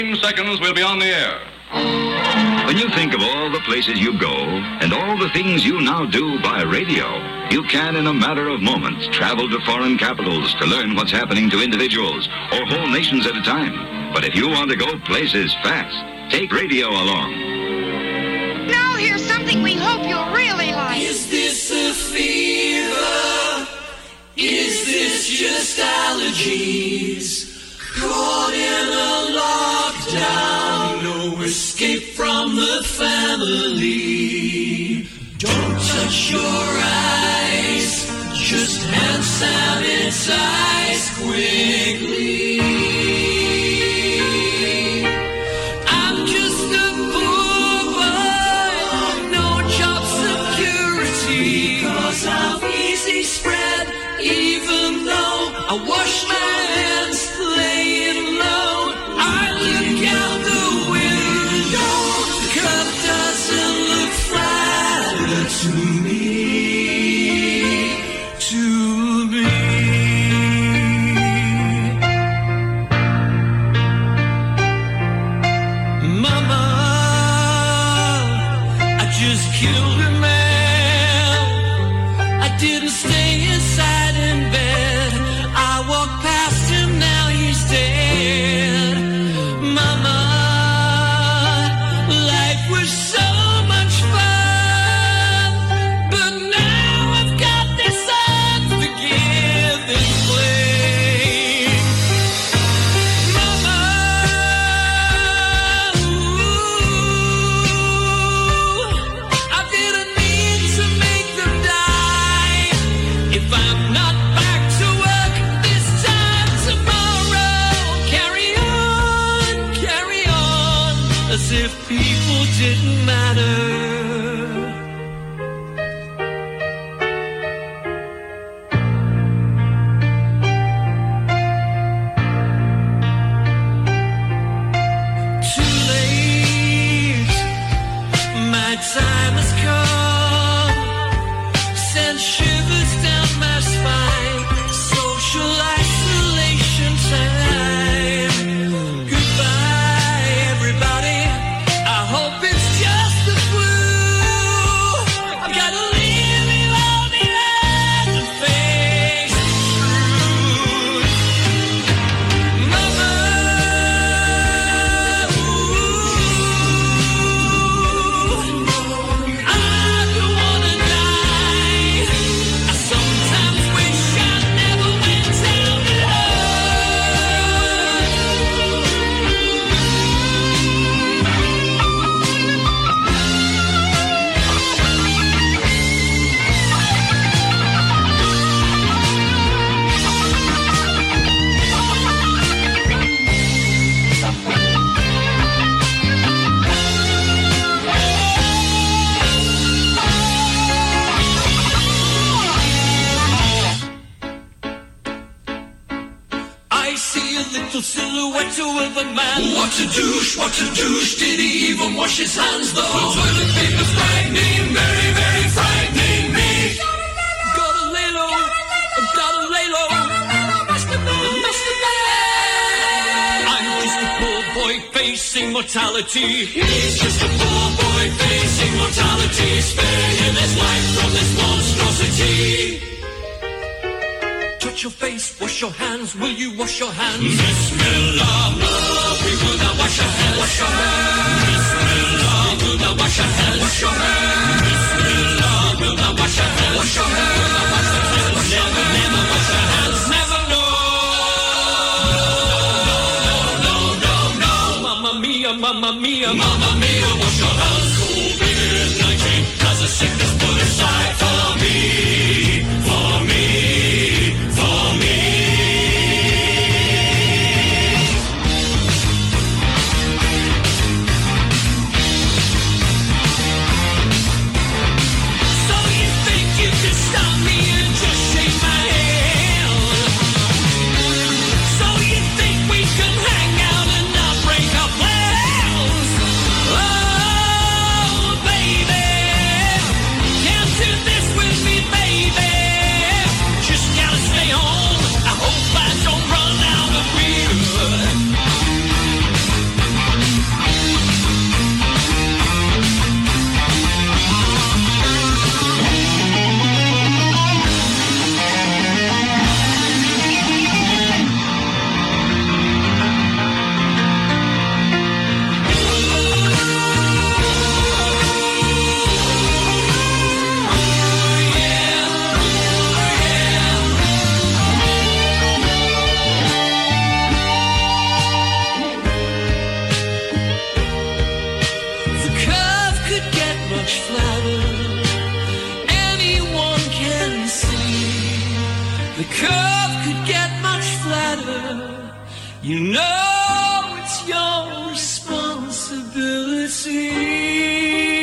seconds, we'll be on the air. When you think of all the places you go and all the things you now do by radio, you can, in a matter of moments, travel to foreign capitals to learn what's happening to individuals or whole nations at a time. But if you want to go places fast, take radio along. Now here's something we hope you'll really like. Is this a fever? Is this just allergies? Caught in a lockdown, no escape from the family. Don't touch your eyes, just hand sanitize quickly. I'm just a poor boy, no job security. Cause I'm easy spread, even though I wash my hands laying low. I look out the window, the cup doesn't look flatter to me, Mama, I just killed a man. I didn't stay inside in bed. I walked past him, now he's dead. Mama, life was so much fun, but now I've got this unforgiving flame. Mama, I didn't mean to make them die. If I'm not back to work this time tomorrow, carry on, as if people didn't matter. Too late, my time has come. Send shivers down my spine. Social isolation time. Goodbye, everybody. I hope it's just the flu. I've got to live in all the lies and face the truth. Mama, I don't wanna die. I sometimes wish I never went down I see a little silhouette of a man. What a douche, did he even wash his hands though? The toilet paper's frightening, very, very frightening me. Gotta lay low, gotta lay low. I'm just a poor boy facing mortality. He's just a poor boy facing mortality. Spare him his life from this monstrosity. Touch your face, wash your hands, will you wash your hands? Bismillah, no, we will not wash our hands. Wash your hands. Bismillah, we will not wash our hands. Wash your hands. Bismillah, we will not wash our hands. Wash your hands. Never, never wash our hands. Never, no. No. Mamma mia, mamma mia, mamma mia, wash your hands. COVID-19 has a sickness put aside for me, for me. For me. So you think you can stop me and just shake my hand? So you think we can hang out and not break our plans? Oh, baby, can't do this with me, baby. much flatter. Anyone can see the curve could get much flatter. You know it's your responsibility.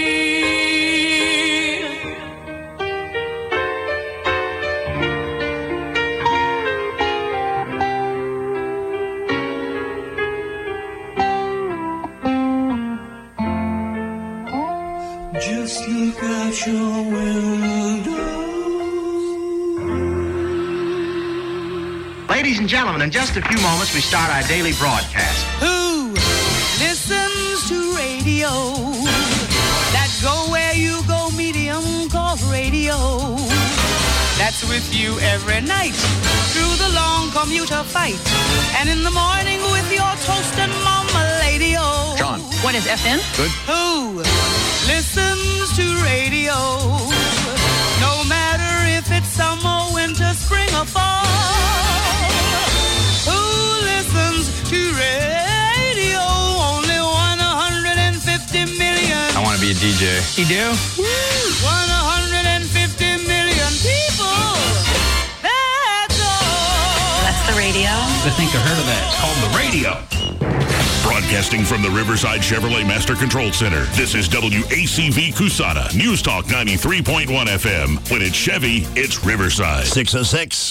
Just look out your window. Ladies and gentlemen, in just a few moments we start our daily broadcast. Who listens to radio? That go where you go medium called radio. That's with you every night through the long commuter fight. And in the morning with your toast and mama lady-o. John. What is FM? Good. Who listens to radio? No matter if it's summer, winter, spring, or fall. Who listens to radio? Only 150 million. I want to be a DJ. You do? 150 million people. That's all. That's the radio. I think I heard of that. It's called the radio. Broadcasting from the Riverside Chevrolet Master Control Center, this is WACV Kusana, News Talk 93.1 FM. When it's Chevy, it's Riverside. 606.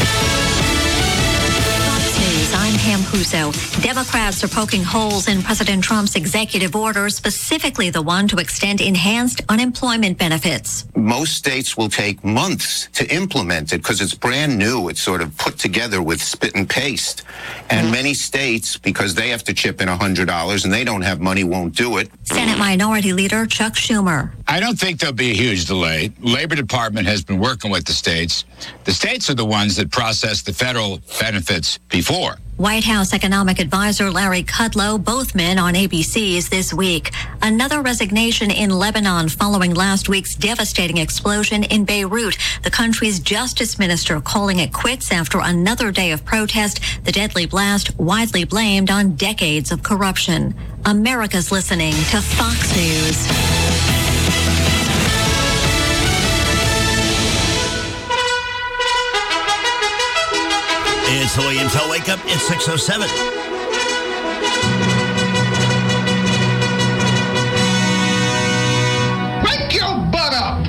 I'm Pam Huso. Democrats are poking holes in President Trump's executive order, specifically the one to extend enhanced unemployment benefits. Most states will take months to implement it because it's brand new. It's sort of put together with spit and paste. And many states, because they have to chip in $100 and they don't have money, won't do it. Senate Minority Leader Chuck Schumer. I don't think there'll be a huge delay. Labor Department has been working with the states. The states are the ones that process the federal benefits before. White House economic advisor Larry Kudlow, both men on ABC's this week. Another resignation in Lebanon following last week's devastating explosion in Beirut. The country's justice minister calling it quits after another day of protest. The deadly blast widely blamed on decades of corruption. America's listening to Fox News. It's the William Tell Wake Up. It's 6:07. Wake your butt up!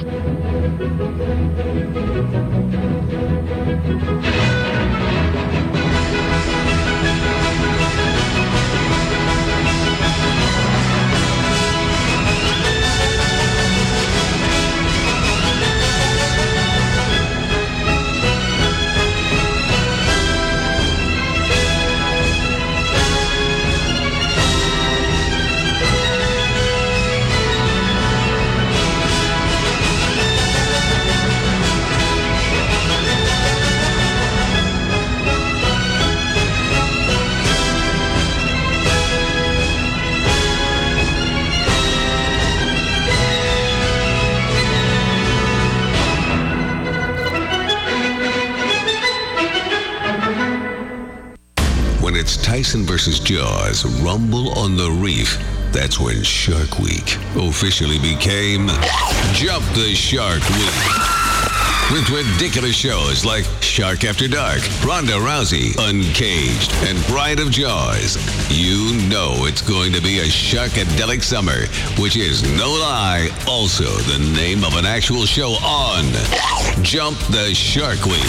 When it's Tyson versus Jaws, Rumble on the Reef, that's when Shark Week officially became Jump the Shark Week. With ridiculous shows like Shark After Dark, Ronda Rousey, Uncaged, and Bride of Jaws, you know it's going to be a sharkadelic summer, which is, no lie, also the name of an actual show on Jump the Shark Week.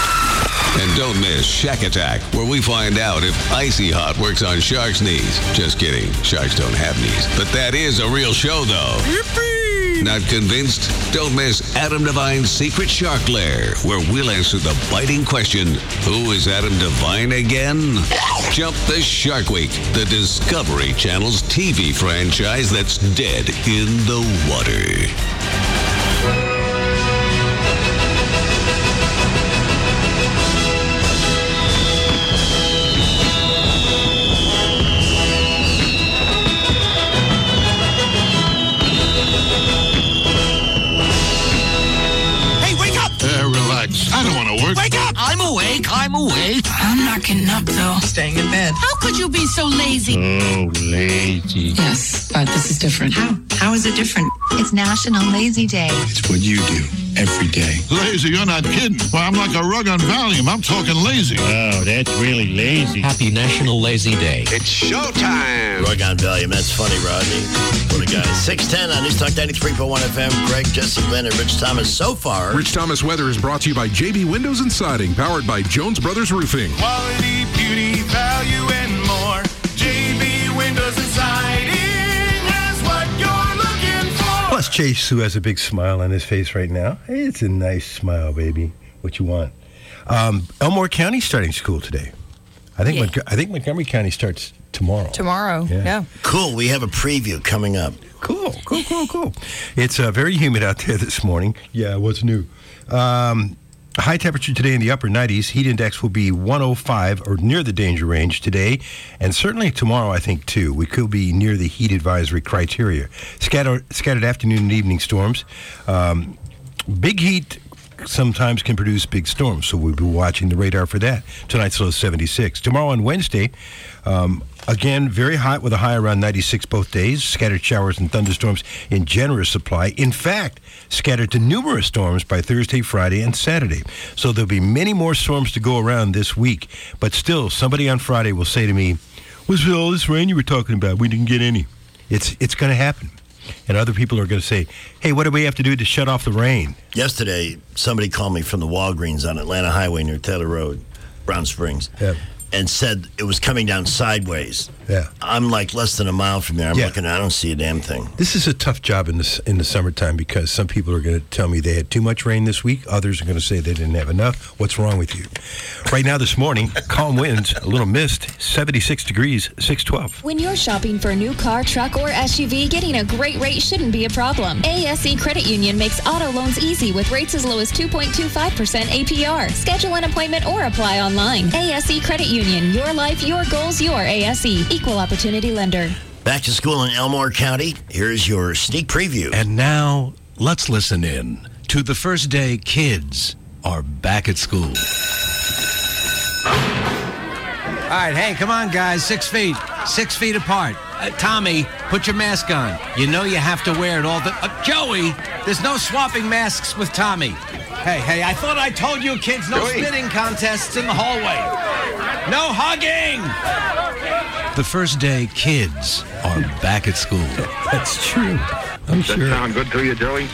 And don't miss Shack Attack, where we find out if Icy Hot works on sharks' knees. Just kidding. Sharks don't have knees. But that is a real show, though. Yippee! Not convinced? Don't miss Adam Devine's Secret Shark Lair, where we'll answer the biting question, who is Adam Devine again? Jump the Shark Week, the Discovery Channel's TV franchise that's dead in the water. Relax. I don't want to work. Wake up! I'm awake. I'm not packing up, though. Staying in bed. How could you be so lazy? Oh, lazy. Yes, but this is different. How is it different? It's National Lazy Day. It's what you do every day. Lazy, you're not kidding. Well, I'm like a rug on Valium. I'm talking lazy. Oh, that's really lazy. Happy National Lazy Day. It's showtime. Rug on Valium. That's funny, Rodney. What a guy. 610 on News Talk 93.1 FM. Greg, Jesse, Lynn, and Rich Thomas. So far. Rich Thomas Weather is brought to you by JB Windows and Siding, powered by Jones Brothers Roofing. Quality, beauty, value, and more. JB Windows and Siding has what you're looking for. Plus Chase, who has a big smile on his face right now. Hey, it's a nice smile, baby. What you want? Elmore County starting school today. I think Montgomery County starts tomorrow. Yeah. Cool. We have a preview coming up. Cool. It's very humid out there this morning. Yeah, what's new? High temperature today in the upper 90s. Heat index will be 105 or near the danger range today, and certainly tomorrow, I think, too. We could be near the heat advisory criteria. Scattered afternoon and evening storms. Big heat sometimes can produce big storms, so we'll be watching the radar for that. Tonight's low 76. Tomorrow on Wednesday, again, very hot with a high around 96 both days. Scattered showers and thunderstorms in generous supply. In fact, scattered to numerous storms by Thursday, Friday, and Saturday. So there'll be many more storms to go around this week. But still, somebody on Friday will say to me, "What's all this rain you were talking about? We didn't get any." It's going to happen. And other people are going to say, "Hey, what do we have to do to shut off the rain?" Yesterday, somebody called me from the Walgreens on Atlanta Highway near Taylor Road, Brown Springs, and said it was coming down sideways. Yeah. I'm like less than a mile from there. I'm looking, I don't see a damn thing. This is a tough job in the summertime because some people are going to tell me they had too much rain this week. Others are going to say they didn't have enough. What's wrong with you? Right now this morning, calm winds, a little mist, 76 degrees, 612. When you're shopping for a new car, truck, or SUV, getting a great rate shouldn't be a problem. ASE Credit Union makes auto loans easy with rates as low as 2.25% APR. Schedule an appointment or apply online. ASE Credit Union, your life, your goals, your ASE. Equal opportunity lender. Back to school in Elmore County. Here's your sneak preview. And now, let's listen in to the first day kids are back at school. All right, hey, come on, guys. 6 feet. 6 feet apart. Tommy, put your mask on. You know you have to wear it all the... Joey, there's no swapping masks with Tommy. Hey, I thought I told you kids no spitting contests in the hallway. No hugging! The first day kids are back at school. That's true. I'm sure. Does that sound good to you, Joey?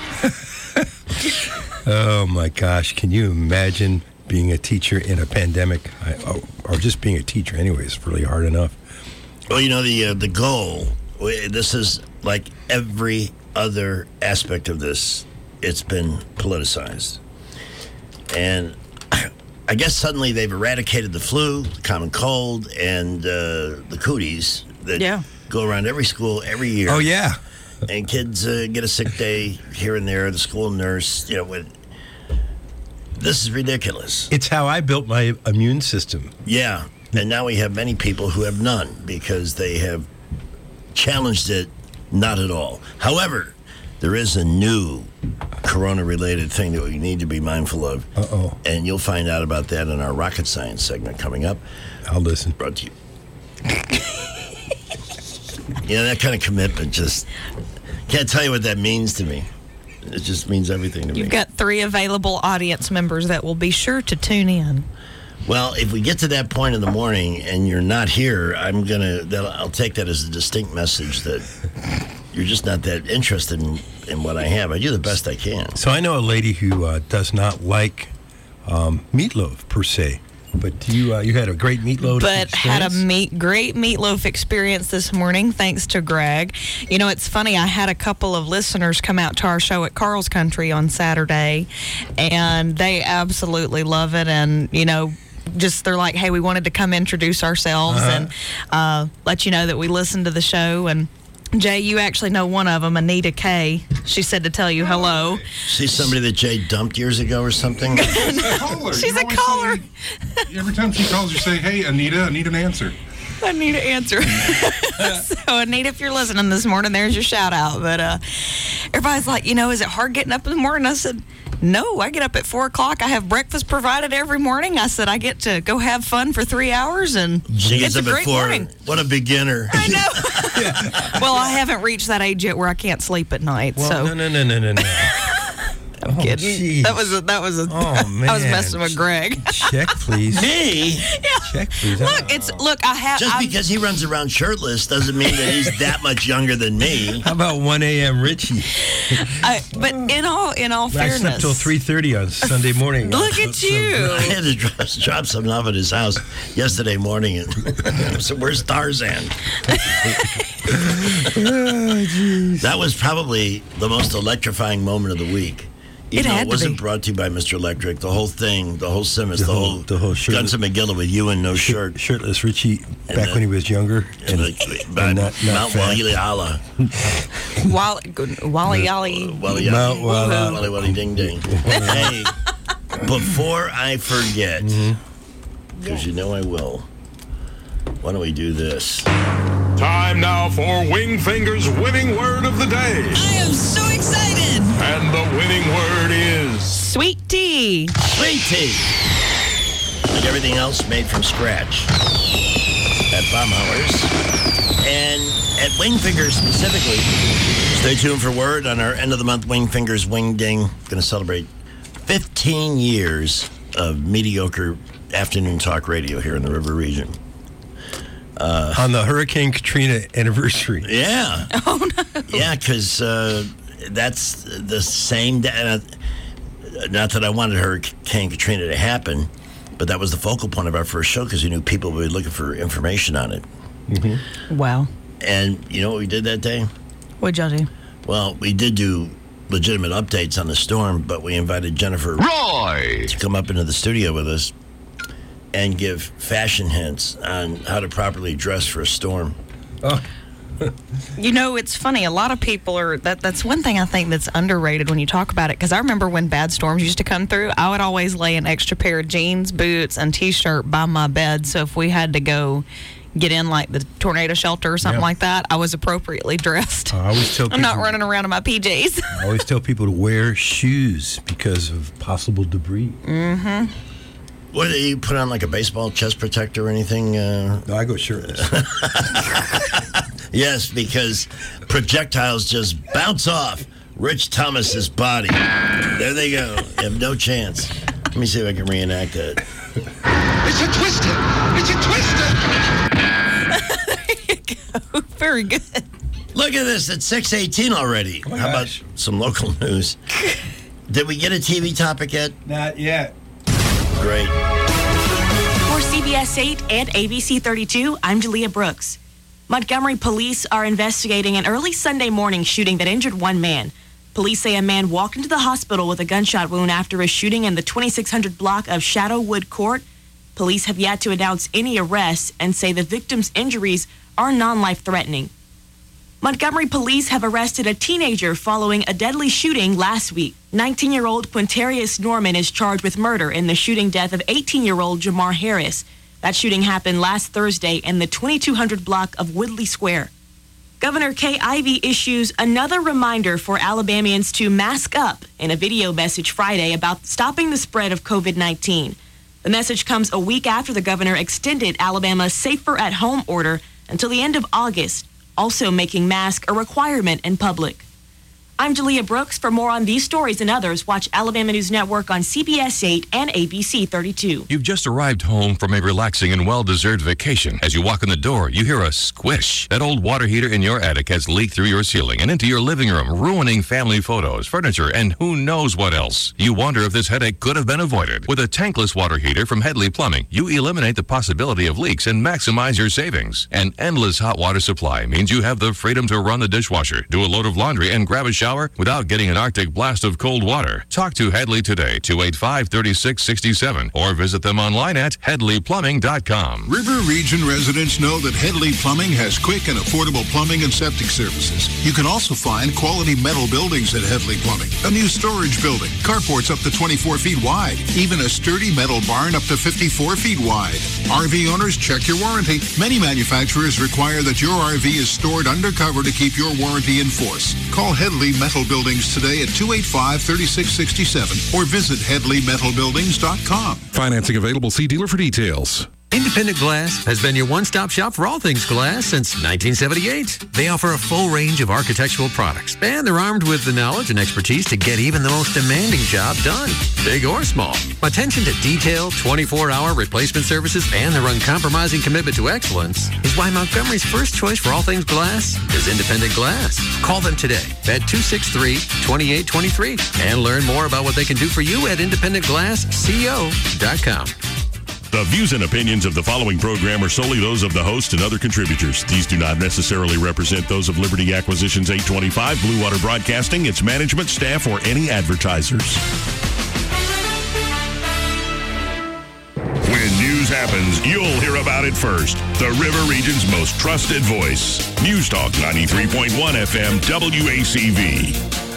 Oh, my gosh. Can you imagine being a teacher in a pandemic? Or just being a teacher anyway is really hard enough. Well, you know, the goal, this is like every other aspect of this, it's been politicized. And I guess suddenly they've eradicated the flu, the common cold, and the cooties that go around every school every year. Oh, yeah. And kids get a sick day here and there. The school nurse, this is ridiculous. It's how I built my immune system. Yeah. And now we have many people who have none because they have challenged it not at all. However, there is a new corona-related thing that we need to be mindful of. Uh-oh. And you'll find out about that in our rocket science segment coming up. I'll listen. Brought to you. That kind of commitment just... Can't tell you what that means to me. It just means everything to me. You've got 3 available audience members that will be sure to tune in. Well, if we get to that point in the morning and you're not here, I'll take that as a distinct message that you're just not that interested in what I have. I do the best I can. So I know a lady who does not like meatloaf per se, but you had a great meatloaf experience? Had a great meatloaf experience this morning, thanks to Greg. You know, it's funny, I had a couple of listeners come out to our show at Carl's Country on Saturday, and they absolutely love it, and, they're like, hey, we wanted to come introduce ourselves and let you know that we listened to the show. And Jay, you actually know one of them, Anita Kay. She said to tell you hello. She's somebody that Jay dumped years ago or something? She's a caller. Every time she calls, you say, hey, Anita, I need an answer. I need an answer. So, Anita, if you're listening this morning, there's your shout out. But everybody's like, is it hard getting up in the morning? I said, No, I get up at 4 o'clock. I have breakfast provided every morning. I said I get to go have fun for 3 hours, and She it's gets a up at great 4. morning. What a beginner. I know. Well, I haven't reached that age yet where I can't sleep at night. Well, so no. I'm kidding. Geez. That was a. Oh, man. I was messing with Greg. Check, please. Me? Check, please. Look. I have Just because he runs around shirtless doesn't mean that he's that much younger than me. How about 1 a.m. Richie? But in all I fairness, slept till 3:30 on Sunday morning. Look at you. I had to drop something off at his house yesterday morning, and so where's Tarzan? That was probably the most electrifying moment of the week. Even though it wasn't brought to you by Mr. Electric. The whole thing, the whole Simmons, the whole Guns of McGilla with you and no shirt. Shirtless Richie back when he was younger. And not Mount fat. Wally Allah. Wally Yally. Wally Ding Ding. Hey, before I forget, because you know I will, why don't we do this? Time now for Wingfinger's winning word of the day. I am so excited. And the winning word is... Sweet tea. Sweet tea. Like everything else made from scratch at Baumhauer's. And at Wingfinger specifically, stay tuned for word on our end of the month Wingfinger's Wing Ding. Going to celebrate 15 years of mediocre afternoon talk radio here in the River region. On the Hurricane Katrina anniversary. Yeah. Oh, no. Yeah, because that's the same day. Not that I wanted Hurricane Katrina to happen, but that was the focal point of our first show because we knew people would be looking for information on it. Mm-hmm. Wow. And you know what we did that day? What'd y'all do? Well, we did do legitimate updates on the storm, but we invited Jennifer Roy to come up into the studio with us and give fashion hints on how to properly dress for a storm. Oh. You know, it's funny. A lot of people are... That's one thing I think that's underrated when you talk about it. Because I remember when bad storms used to come through, I would always lay an extra pair of jeans, boots, and T-shirt by my bed. So if we had to go get in like the tornado shelter or something like that, I was appropriately dressed. I always tell I'm not running around in my PJs. I always tell people to wear shoes because of possible debris. Mm-hmm. What, do you put on like a baseball chest protector or anything? No, I go shirtless. Yes, because projectiles just bounce off Rich Thomas's body. There they go. You have no chance. Let me see if I can reenact that. It's a twister! It's a twister! There you go. Very good. Look at this. It's 6:18 already. How about some local news? Did we get a TV topic yet? Not yet. Great. For CBS 8 and ABC 32, I'm Jalea Brooks. Montgomery police are investigating an early Sunday morning shooting that injured one man. Police say a man walked into the hospital with a gunshot wound after a shooting in the 2600 block of Shadowwood Court. Police have yet to announce any arrests and say the victim's injuries are non-life-threatening. Montgomery police have arrested a teenager following a deadly shooting last week. 19-year-old Quintarius Norman is charged with murder in the shooting death of 18-year-old Jamar Harris. That shooting happened last Thursday in the 2200 block of Woodley Square. Governor Kay Ivey issues another reminder for Alabamians to mask up in a video message Friday about stopping the spread of COVID-19. The message comes a week after the governor extended Alabama's safer at home order until the end of August, also making masks a requirement in public. I'm Jalea Brooks. For more on these stories and others, watch Alabama News Network on CBS 8 and ABC 32. You've just arrived home from a relaxing and well-deserved vacation. As you walk in the door, you hear a squish. That old water heater in your attic has leaked through your ceiling and into your living room, ruining family photos, furniture, and who knows what else. You wonder if this headache could have been avoided. With a tankless water heater from Headley Plumbing, you eliminate the possibility of leaks and maximize your savings. An endless hot water supply means you have the freedom to run the dishwasher, do a load of laundry, and grab a shower without getting an Arctic blast of cold water. Talk to Headley today, 285-3667, or visit them online at HeadleyPlumbing.com. River Region residents know that Headley Plumbing has quick and affordable plumbing and septic services. You can also find quality metal buildings at Headley Plumbing. A new storage building, carports up to 24 feet wide, even a sturdy metal barn up to 54 feet wide. RV owners, check your warranty. Many manufacturers require that your RV is stored undercover to keep your warranty in force. Call Headley Metal Buildings today at 285-3667 or visit HeadleyMetalBuildings.com. Financing available. See dealer for details. Independent Glass has been your one-stop shop for all things glass since 1978. They offer a full range of architectural products, and they're armed with the knowledge and expertise to get even the most demanding job done, big or small. Attention to detail, 24-hour replacement services, and their uncompromising commitment to excellence is why Montgomery's first choice for all things glass is Independent Glass. Call them today at 263-2823 and learn more about what they can do for you at independentglassco.com. The views and opinions of the following program are solely those of the host and other contributors. These do not necessarily represent those of Liberty Acquisitions 825, Blue Water Broadcasting, its management, staff, or any advertisers. When news happens, you'll hear about it first. The River Region's most trusted voice. News Talk 93.1 FM WACV.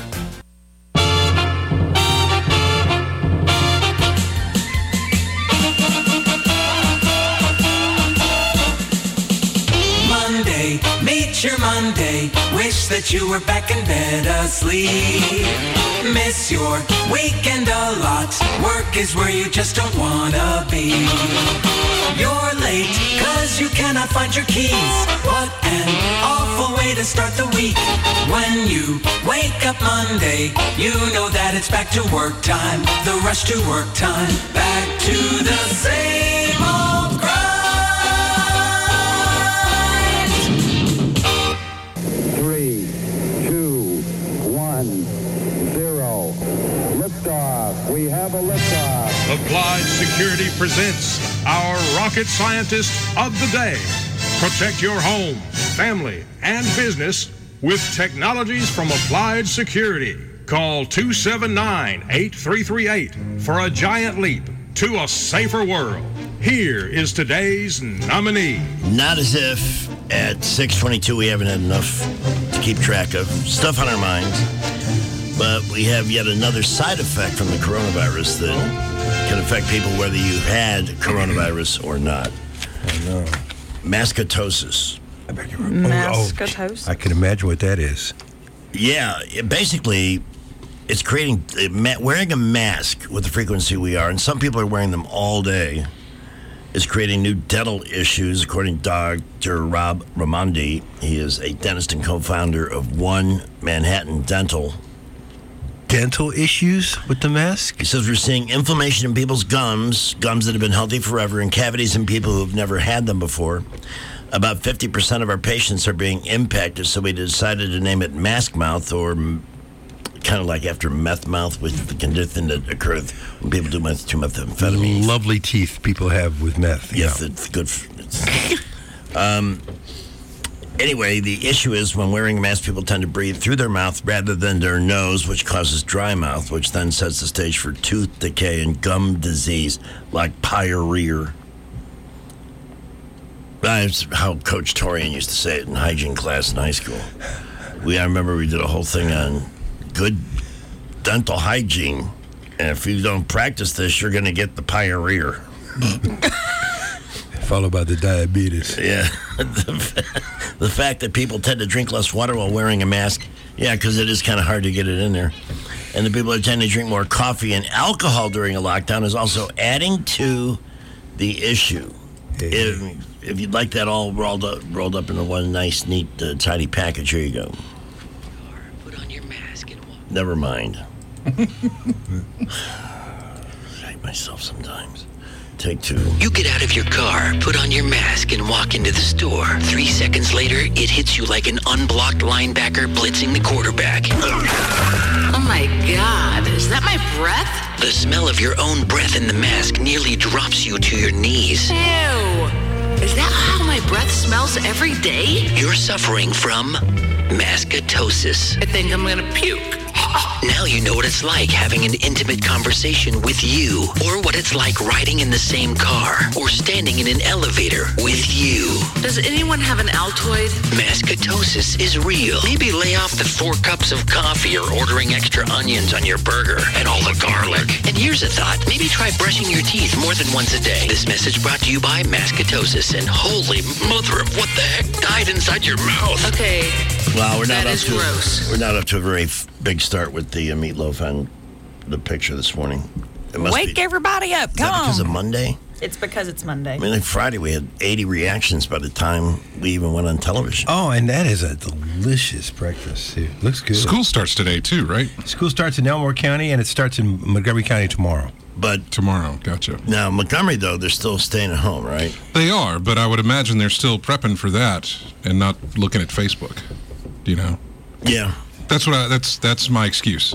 Meet your Monday. Wish that you were back in bed asleep. Miss your weekend a lot. Work is where you just don't wanna be. You're late cause you cannot find your keys. What an awful way to start the week. When you wake up Monday, you know that it's back to work time. The rush to work time. Back to the same old grind. 3, 2, 1, 0. Liftoff. We have a liftoff. Applied Security presents our rocket scientist of the day. Protect your home, family, and business with technologies from Applied Security. Call 279-8338 for a giant leap to a safer world. Here is today's nominee. Not as if at 6:22 we haven't had enough to keep track of. Stuff on our minds. But we have yet another side effect from the coronavirus that can affect people whether you had coronavirus or not. I know. Maskatosis. Maskatosis? I can imagine what that is. Yeah, basically, it's creating wearing a mask with the frequency we are, and some people are wearing them all day, is creating new dental issues, according to Dr. Rob Raimondi. He is a dentist and co-founder of One Manhattan Dental. Dental issues with the mask? He says we're seeing inflammation in people's gums that have been healthy forever, and cavities in people who have never had them before. About 50% of our patients are being impacted, so we decided to name it mask mouth, or kind of like after meth mouth, which is the condition that occurs when people do too much methamphetamine. Lovely teeth people have with meth. Yes, yeah. It's good. Anyway, the issue is when wearing a mask, people tend to breathe through their mouth rather than their nose, which causes dry mouth, which then sets the stage for tooth decay and gum disease like pyorrhea. That's how Coach Torian used to say it in hygiene class in high school. I remember we did a whole thing on good dental hygiene, and if you don't practice this, you're going to get the pyorrhea. Followed by the diabetes. Yeah. The fact that people tend to drink less water while wearing a mask, yeah, because it is kind of hard to get it in there. And the people that tend to drink more coffee and alcohol during a lockdown is also adding to the issue. Hey. If you'd like that all rolled up into one nice, neat, tidy package, here you go. Put on your mask and walk. Never mind. I hate myself sometimes. Take 2. You get out of your car, put on your mask, and walk into the store. 3 seconds later, it hits you like an unblocked linebacker blitzing the quarterback. Oh my God, is that my breath? The smell of your own breath in the mask nearly drops you to your knees. Ew. Is that how my breath smells every day? You're suffering from maskatosis. I think I'm gonna puke. Now you know what it's like having an intimate conversation with you, or what it's like riding in the same car, or standing in an elevator with you. Does anyone have an Altoid? Maskatosis is real. Maybe lay off the 4 cups of coffee or ordering extra onions on your burger and all the garlic. And here's a thought. Maybe try brushing your teeth more than once a day. This message brought to you by Maskatosis, and holy mother of what the heck died inside your mouth. Okay, Well, we're not That up is to gross. we're not up to a very big start with the meatloaf on the picture this morning. It must Wake be, everybody up. is Come that because on. of Monday? It's because it's Monday. I mean, like Friday we had 80 reactions by the time we even went on television. Oh, and that is a delicious breakfast. It looks good. School starts today, too, right? School starts in Elmore County, and it starts in Montgomery County tomorrow. But tomorrow, gotcha. Now, Montgomery, though, they're still staying at home, right? They are, but I would imagine they're still prepping for that and not looking at Facebook. You know? Yeah. That's what that's my excuse.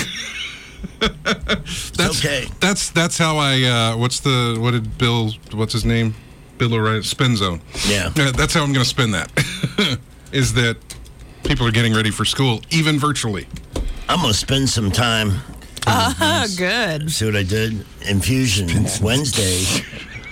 That's okay. That's how I what's his name? Bill O'Reilly, spin zone. Yeah. That's how I'm going to spin that. Is that people are getting ready for school, even virtually. I'm going to spend some time. Good. See what I did? Infusion Wednesday.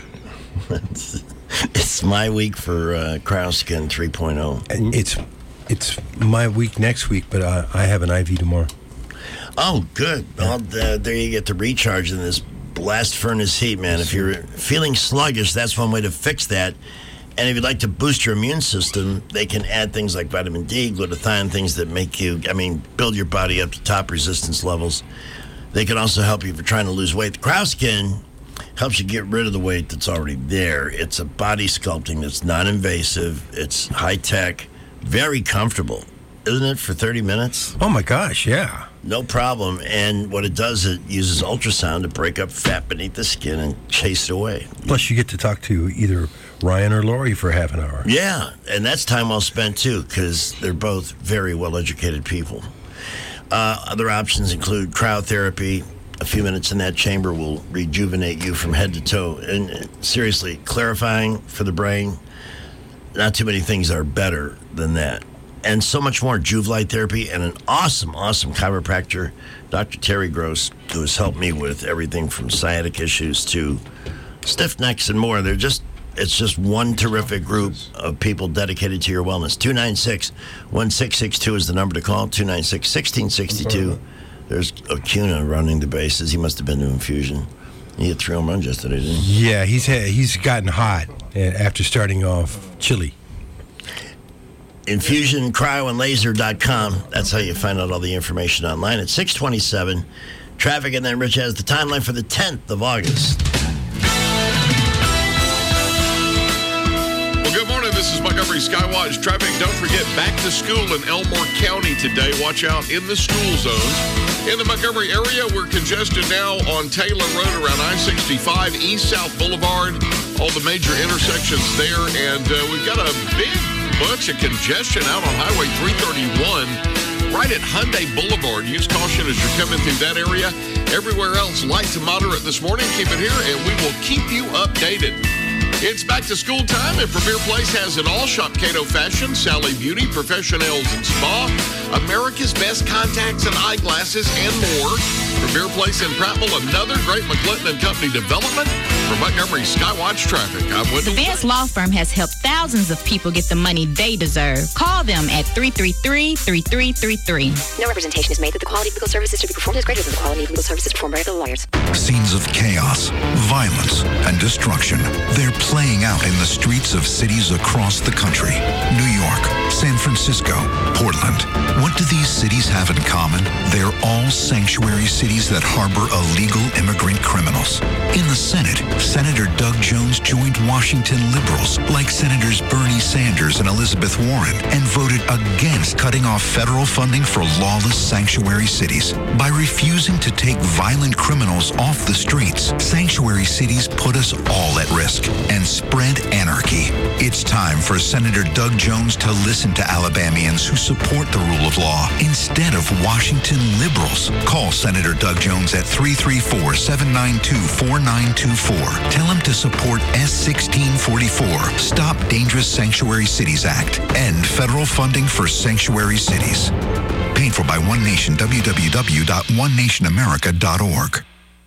It's my week for Crowskin 3.0. It's my week next week, but I have an IV tomorrow. Oh, good. Well, there you get to recharge in this blast furnace heat, man. If you're feeling sluggish, that's one way to fix that. And if you'd like to boost your immune system, they can add things like vitamin D, glutathione, things that make you, build your body up to top resistance levels. They can also help you if you're trying to lose weight. The Crowskin helps you get rid of the weight that's already there. It's a body sculpting that's non-invasive. It's high-tech, very comfortable. Isn't it, for 30 minutes? Oh, my gosh, yeah. No problem. And what it does, it uses ultrasound to break up fat beneath the skin and chase it away. Plus, you get to talk to either Ryan or Lori for half an hour. Yeah, and that's time well spent, too, because they're both very well-educated people. Other options include cryotherapy. A few minutes in that chamber will rejuvenate you from head to toe. And seriously, clarifying for the brain, not too many things are better than that. And so much more. Juve light therapy and an awesome chiropractor, Dr. Terry Gross, who has helped me with everything from sciatic issues to stiff necks and more. It's just one terrific group of people dedicated to your wellness. 296-1662 is the number to call. 296-1662. There's Acuna running the bases. He must have been to Infusion. He hit 3 home runs yesterday, didn't he? Yeah, he's gotten hot after starting off chilly. InfusionCryoandLaser.com. That's how you find out all the information online. At 6:27, traffic, and then Rich has the timeline for the 10th of August. Well, good morning. This is Montgomery Skywatch traffic. Don't forget, back to school in Elmore County today. Watch out in the school zones. In the Montgomery area, we're congested now on Taylor Road around I-65, East-South Boulevard, all the major intersections there. And we've got a big bunch of congestion out on Highway 331 right at Hyundai Boulevard. Use caution as you're coming through that area. Everywhere else, light to moderate this morning. Keep it here, and we will keep you updated. It's back to school time, and Premier Place has it all. Shop Cato Fashion, Sally Beauty, Professionals and Spa, America's Best Contacts and Eyeglasses, and more. Premier Place in Prattville, another great McClinton & Company development. For Montgomery Skywatch traffic, I'm Wendell. Savance Law Firm has helped thousands of people get the money they deserve. Call them at 333-3333. No representation is made that the quality of legal services to be performed is greater than the quality of legal services performed by other lawyers. Scenes of chaos, violence, and destruction. They're playing out in the streets of cities across the country. New York, San Francisco, Portland. What do these cities have in common? They're all sanctuary cities that harbor illegal immigrant criminals. In the Senate, Senator Doug Jones joined Washington liberals like Senators Bernie Sanders and Elizabeth Warren and voted against cutting off federal funding for lawless sanctuary cities. By refusing to take violent criminals off the streets, sanctuary cities put us all at risk and spread anarchy. It's time for Senator Doug Jones to listen to Alabamians who support the rule of law instead of Washington liberals. Call Senator Doug Jones at 334-792-4924. Tell him to support S1644, Stop Dangerous Sanctuary Cities Act, end federal funding for sanctuary cities. Paid for by One Nation, www.onenationamerica.org.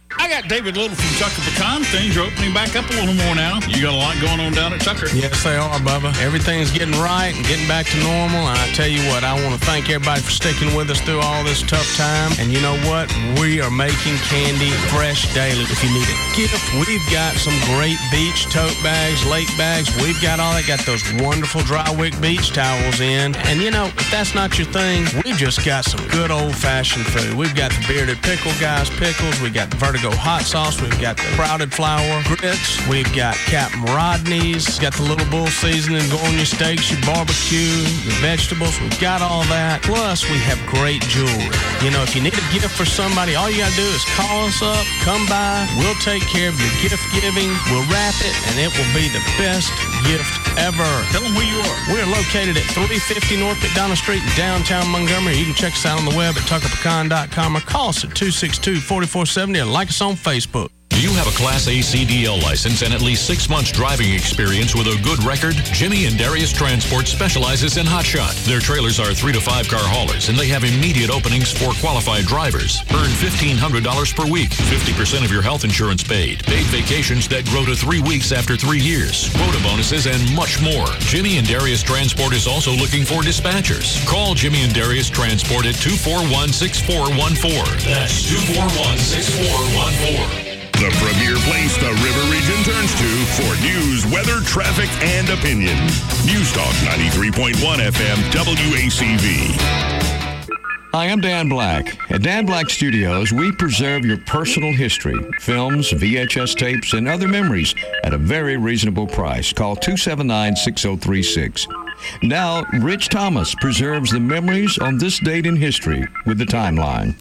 I got David Little from Tucker Pecan. Things are opening back up a little more now. You got a lot going on down at Tucker. Yes, they are, Bubba. Everything's getting right and getting back to normal. And I tell you what, I want to thank everybody for sticking with us through all this tough time. And you know what? We are making candy fresh daily. If you need a gift, we've got some great beach tote bags, lake bags. We've got all that. Got those wonderful dry wick beach towels in. And you know, if that's not your thing, we just got some good old-fashioned food. We've got the Bearded Pickle Guys pickles. We got the Vertigo hot sauce. We've got the Sprouted Flour grits. We've got Captain Rodney's. Got the Little Bull seasoning. Go on your steaks, your barbecue, your vegetables. We've got all that. Plus, we have great jewelry. You know, if you need a gift for somebody, all you got to do is call us up, come by. We'll take care of your gift giving. We'll wrap it, and it will be the best gift ever. Tell them where you are. We're located at 350 North McDonough Street in downtown Montgomery. You can check us out on the web at tuckerpecan.com or call us at 262-4470 or like us on Facebook. Do you have a Class A CDL license and at least 6 months driving experience with a good record? Jimmy and Darius Transport specializes in hotshot. Their trailers are 3 to 5 car haulers, and they have immediate openings for qualified drivers. Earn $1,500 per week, 50% of your health insurance paid, paid vacations that grow to 3 weeks after 3 years, quota bonuses, and much more. Jimmy and Darius Transport is also looking for dispatchers. Call Jimmy and Darius Transport at 241-6414. That's 241-6414. The premier place the River Region turns to for news, weather, traffic, and opinion. News Talk 93.1 FM WACV. Hi, I'm Dan Black. At Dan Black Studios, we preserve your personal history, films, VHS tapes, and other memories at a very reasonable price. Call 279-6036. Now, Rich Thomas preserves the memories on this date in history with the timeline.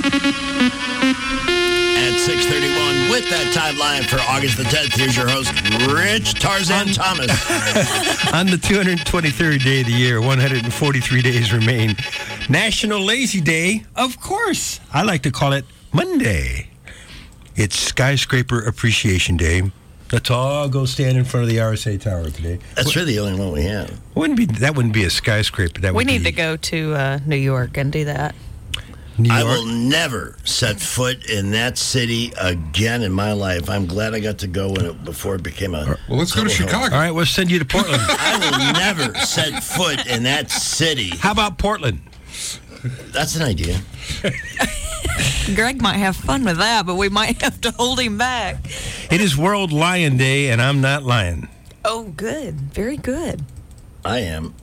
At 6:31, with that timeline for August the 10th, here's your host, Rich Tarzan Thomas. On the 223rd day of the year, 143 days remain. National Lazy Day, of course. I like to call it Monday. It's Skyscraper Appreciation Day. Let's all go stand in front of the RSA Tower today. That's really the only one we have. That wouldn't be a skyscraper. We need to go to New York and do that. I will never set foot in that city again in my life. I'm glad I got to go before it became a... Well, let's go to Chicago. All right, we'll send you to Portland. I will never set foot in that city. How about Portland? That's an idea. Greg might have fun with that, but we might have to hold him back. It is World Lion Day, and I'm not lying. Oh, good. Very good. I am.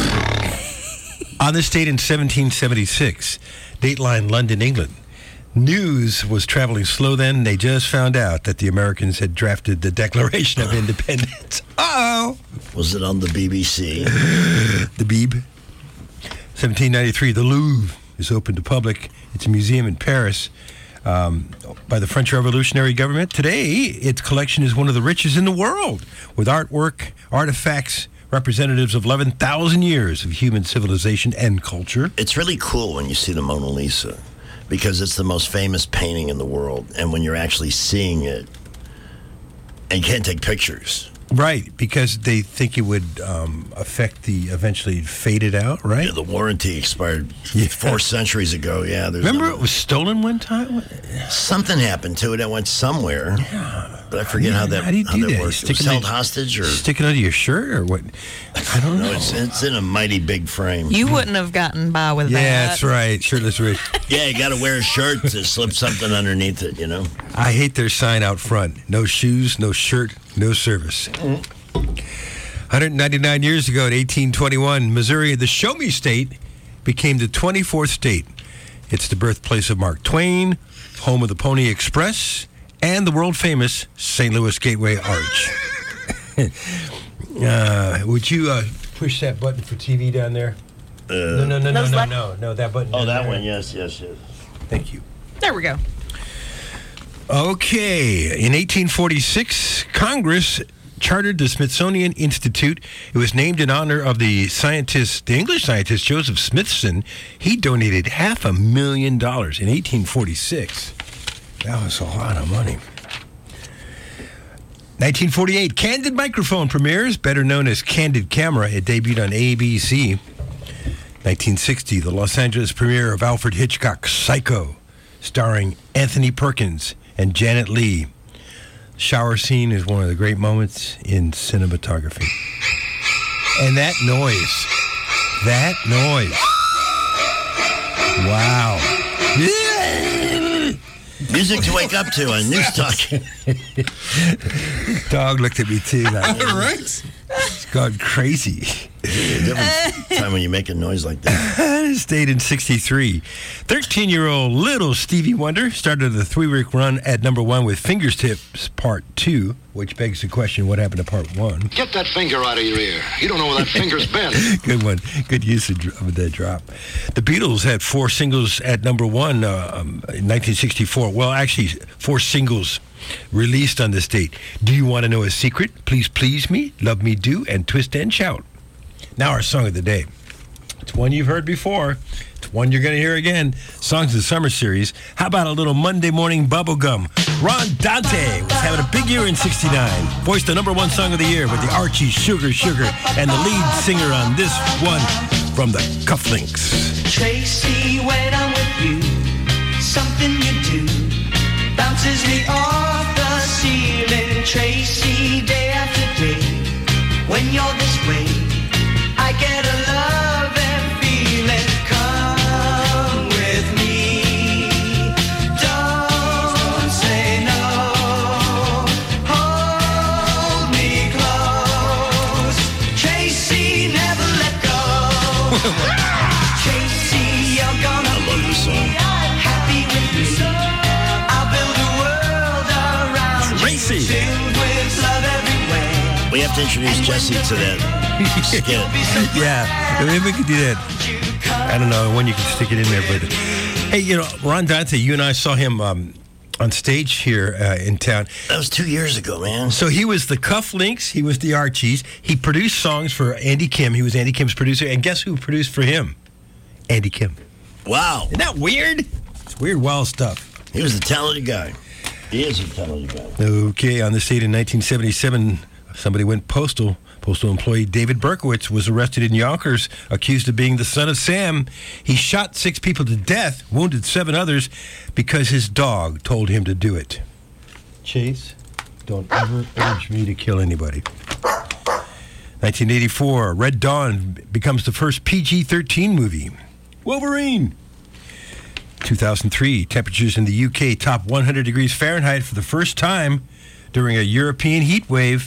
On this date in 1776, Dateline, London, England. News was traveling slow then. They just found out that the Americans had drafted the Declaration of Independence. Uh-oh. Was it on the BBC? The Beeb. 1793, the Louvre is open to public. It's a museum in Paris by the French Revolutionary government. Today, its collection is one of the richest in the world, with artwork, artifacts, representatives of 11,000 years of human civilization and culture. It's really cool when you see the Mona Lisa, because it's the most famous painting in the world. And when you're actually seeing it, and you can't take pictures. Right, because they think it would affect eventually fade it out, right? Yeah, the warranty expired 4 centuries ago. Yeah, remember it was stolen one time? Something happened to it. It went somewhere. Yeah. But I forget how that works. It was held hostage or... Stick it under your shirt or what? I don't know. It's in a mighty big frame. You wouldn't have gotten by with that. Yeah, that's right. Shirtless Rich. Yeah, you got to wear a shirt to slip something underneath it, you know? I hate their sign out front. No shoes, no shirt, no service. 199 years ago in 1821, Missouri, the Show Me State, became the 24th state. It's the birthplace of Mark Twain, home of the Pony Express, and the world-famous St. Louis Gateway Arch. Would you push that button for TV down there? No, that button. Oh, that one, yes. Thank you. There we go. Okay, in 1846, Congress chartered the Smithsonian Institute. It was named in honor of the English scientist Joseph Smithson. He donated $500,000 in 1846. That was a lot of money. 1948, Candid Microphone premieres, better known as Candid Camera. It debuted on ABC. 1960, the Los Angeles premiere of Alfred Hitchcock's Psycho, starring Anthony Perkins and Janet Leigh. Shower scene is one of the great moments in cinematography. And that noise. Wow. Music to wake up to on News Talk. Dog looked at me too. Like, Right? It's gone crazy. Different time when you make a noise like that. Stayed in 63. 13-year-old little Stevie Wonder started the 3-week run at number 1 with Fingertips Part 2, which begs the question, what happened to Part 1? Get that finger out of your ear. You don't know where that finger's been. Good one. Good usage of that drop. The Beatles had 4 singles at number 1 in 1964. Well, actually, 4 singles released on this date. Do You Want to Know a Secret? Please Please Me, Love Me Do, and Twist and Shout. Now our song of the day. It's one you've heard before. It's one you're going to hear again. Songs of the Summer Series. How about a little Monday morning bubblegum? Ron Dante was having a big year in 69. Voiced the number 1 song of the year with the Archies, Sugar, Sugar, and the lead singer on this one from the Cufflinks. Tracy, when I'm with you, something you do bounces me off the ceiling. Tracy, day after day, when you're this way, I get a love and feeling. Come with me, don't say no. Hold me close, Tracy, never let go. Tracy, you're gonna be happy with me. I'll build a world around Tracy. you, filled with love everywhere. We have to introduce Jesse to that skit. Yeah, maybe we could do that. I don't know when you can stick it in there, but hey, you know, Ron Dante, you and I saw him on stage here in town. That was 2 years ago, man. So he was the Cufflinks, he was the Archies. He produced songs for Andy Kim. He was Andy Kim's producer, and guess who produced for him? Andy Kim. Wow. Isn't that weird? It's weird, wild stuff. He was a talented guy. He is a talented guy. Okay, on this date in 1977, somebody went postal. Postal employee David Berkowitz was arrested in Yonkers, accused of being the son of Sam. He shot 6 people to death, wounded 7 others, because his dog told him to do it. Chase, don't ever urge me to kill anybody. 1984, Red Dawn becomes the first PG-13 movie. Wolverine. 2003, temperatures in the UK top 100 degrees Fahrenheit for the first time during a European heat wave.